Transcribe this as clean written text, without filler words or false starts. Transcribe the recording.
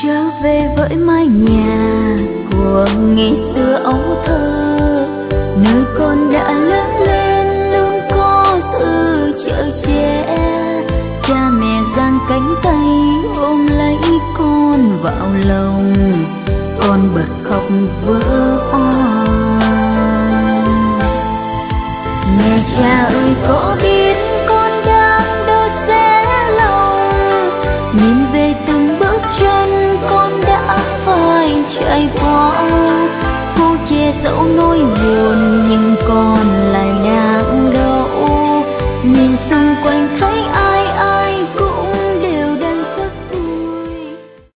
trở về với mái nhà của ngày xưa ấu thơ, nơi con đã lớn lên luôn có sự chở che. Cha mẹ giang cánh tay ôm lấy con vào lòng, con bật khóc vỡ òa. Mẹ cha ơi có biết con đang đâu sẽ lòng, nhìn về từng bước chân con đã phải trải qua, cô che dẫu nỗi buồn